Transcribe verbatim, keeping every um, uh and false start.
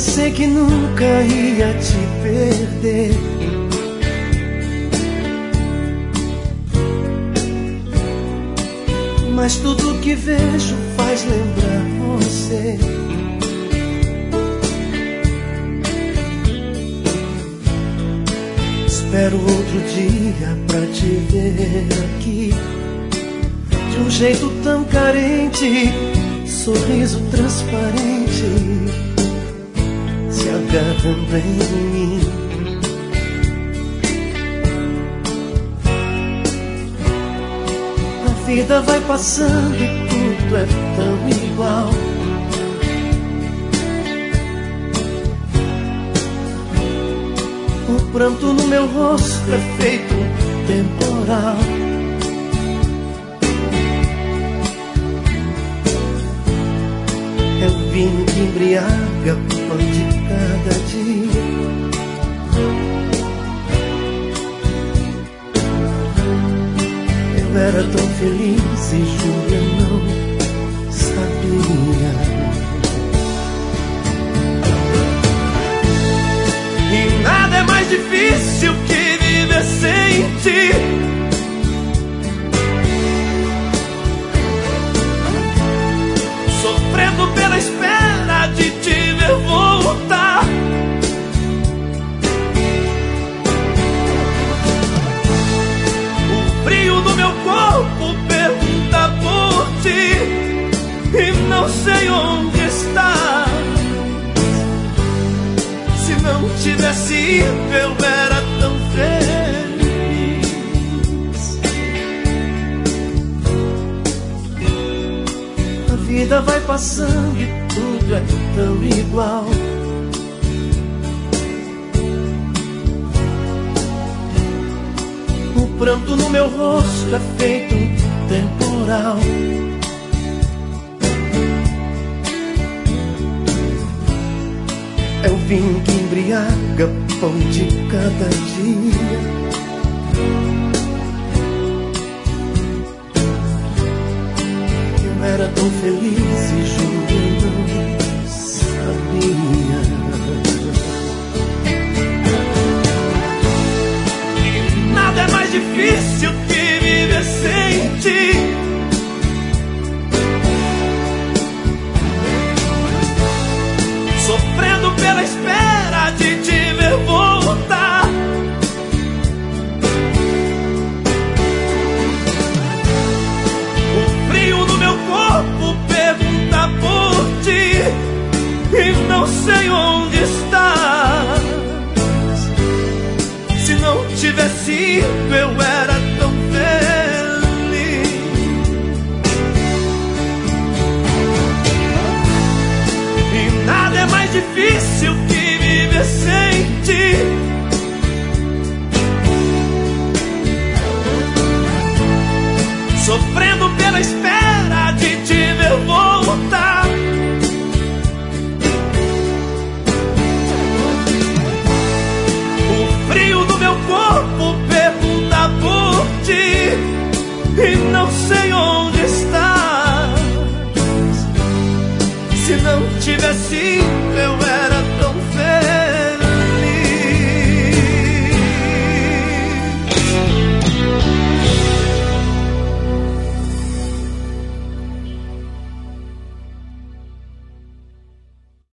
Pensei que nunca ia te perder. Mas tudo que vejo faz lembrar você. Espero outro dia pra te ver aqui, de um jeito tão carente, sorriso transparente, se agarrando em mim. A vida vai passando e tudo é tão igual. O pranto no meu rosto é feito um temporal. É o vinho que embriaga o pão de cada dia. Eu era tão feliz e juro eu não sabia. E nada é mais difícil que viver sem ti. Sofrendo pela espera de te ver voltar. O frio do meu corpo pergunta por ti e não sei onde está. Se não tivesse ido eu era tão feliz. A vida vai passando e tudo é tão igual. O pranto no meu rosto é feito um temporal. É o vinho que embriaga o pão de cada dia. Eu era tão feliz e juro eu não sabia. E nada é mais difícil que viver sem ti. Sofrendo pela espera de te ver voltar. O frio no meu corpo pergunta por ti e não sei onde estás. Se não tivesse ido eu era tão feliz. E nada é mais difícil que viver sem ti. Sofrendo pela espera de te ver voltar. O frio do meu corpo pergunta por ti e não sei onde estás. Se não tivesse ido eu